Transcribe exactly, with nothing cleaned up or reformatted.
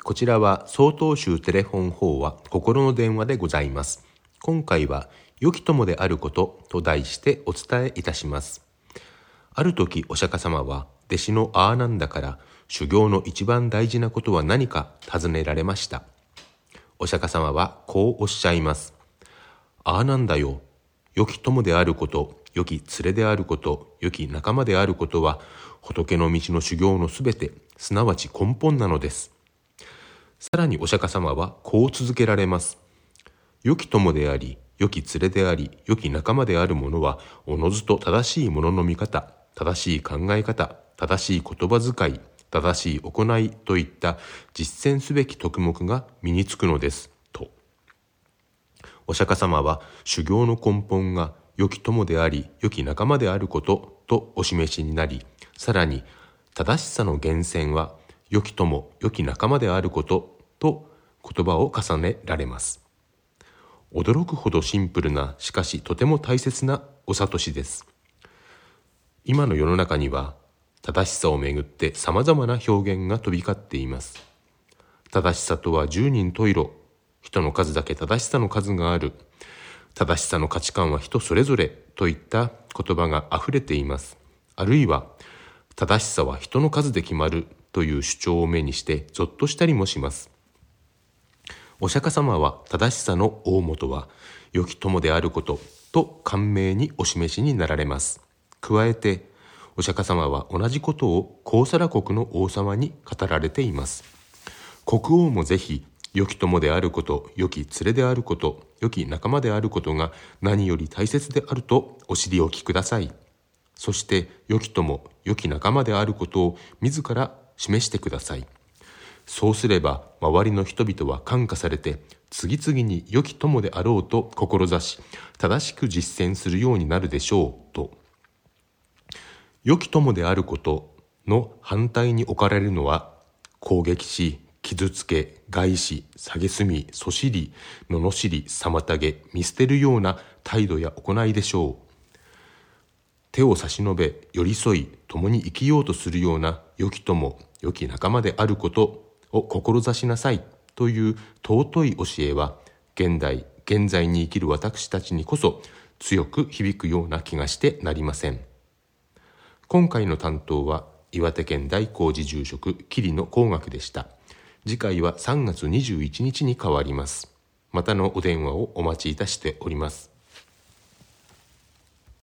こちらは曹洞宗テレフォン法話心の電話でございます。今回は良き友であることと題してお伝えいたします。ある時お釈迦様は弟子のアーナンダから修行の一番大事なことは何か尋ねられました。お釈迦様はこうおっしゃいます。アーナンダよ、良き友であること、良き連れであること、良き仲間であることは仏の道の修行のすべて、すなわち根本なのです。さらにお釈迦様はこう続けられます。良き友であり、良き連れであり、良き仲間である者は、おのずと正しいものの見方、正しい考え方、正しい言葉遣い、正しい行いといった実践すべき徳目が身につくのです、と。お釈迦様は修行の根本が良き友であり、良き仲間であることとお示しになり、さらに正しさの源泉は良き友、良き仲間であることと言葉を重ねられます。驚くほどシンプルな、しかしとても大切なお諭しです。今の世の中には正しさをめぐって様々な表現が飛び交っています。正しさとは十人十色、人の数だけ正しさの数がある、正しさの価値観は人それぞれといった言葉があふれています。あるいは正しさは人の数で決まるという主張を目にしてゾッとしたりもします。お釈迦様は正しさの大元は良き友であることと簡明にお示しになられます。加えてお釈迦様は同じことをコウサラ国の王様に語られています。国王もぜひ良き友であること、良き連れであること、良き仲間であることが何より大切であるとお知りおきください。そして良き友、良き仲間であることを自ら示してください。そうすれば周りの人々は感化されて次々に良き友であろうと志し、正しく実践するようになるでしょうと。良き友であることの反対に置かれるのは攻撃し、傷つけ、害し、蔑み、そしり、罵り、妨げ、見捨てるような態度や行いでしょう。手を差し伸べ、寄り添い、共に生きようとするような良き友、良き仲間であることを志しなさいという尊い教えは、現代、現在に生きる私たちにこそ強く響くような気がしてなりません。今回の担当は岩手県大光寺住職桐野光学でした。次回はさんがつにじゅういちにちに変わります。またのお電話をお待ちいたしております。